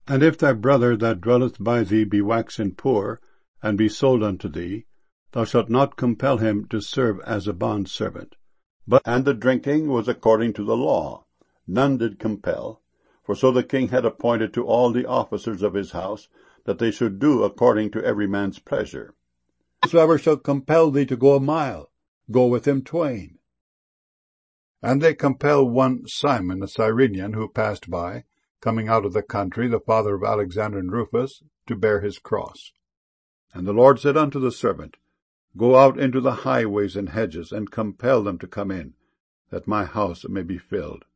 And if thy brother that dwelleth by thee be waxen poor, and be sold unto thee, thou shalt not compel him to serve as a bondservant. And the drinking was according to the law. None did compel, for so the king had appointed to all the officers of his house, that they should do according to every man's pleasure. Whosoever shall compel thee to go a mile, go with him twain. And they compelled one Simon, a Cyrenian, who passed by, coming out of the country, the father of Alexander and Rufus, to bear his cross. And the Lord said unto the servant, Go out into the highways and hedges, and compel them to come in, that my house may be filled.